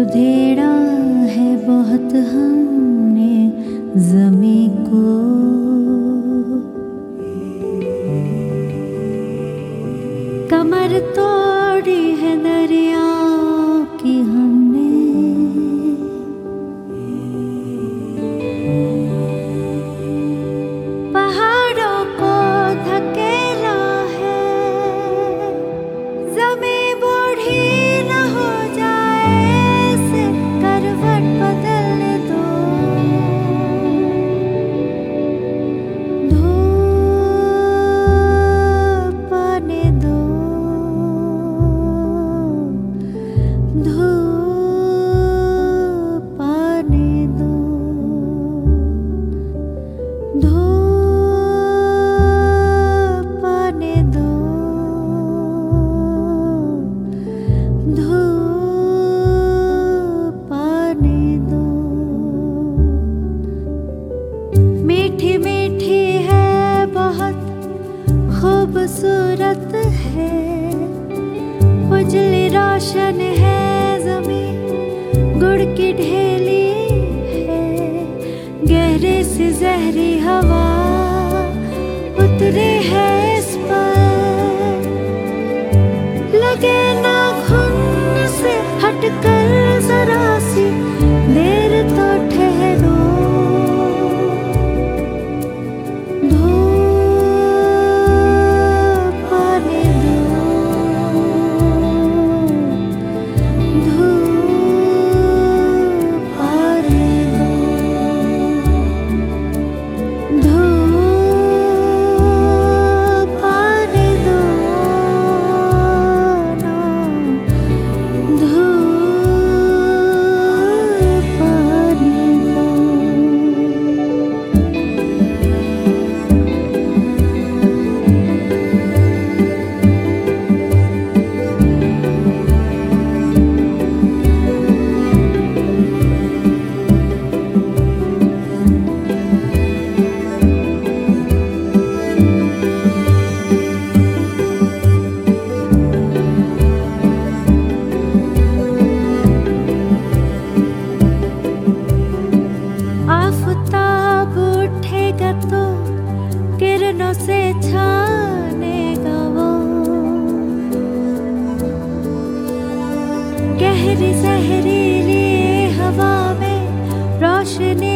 उधेड़ा है बहुत हमने ज़मीं को, कमर तोड़ी है दरियाओं की हमने, पहाड़ों को धकेला है, ज़मीं बूढ़ी न हो जाए ऐसे करवट बदलने दो, धूप आने दो, धूप आने दो, धूप आने दो, धूप आने दो। मीठी मीठी है बहुत खूबसूरत है, उजली रोशन है ज़मीं, गुड़ की ढेली है, गहरे से जहरी हवा उतरी है इस पर, लगे ना घुन से हटकर जरा सी देर तो ठहरो, धूप आने दो, धूप आने दो, धूप आने दो ना, धूप आने दो। आफताब उठेगा तो किरणों से छानेगा वो, गहरी जहरीली हवा में रोशनी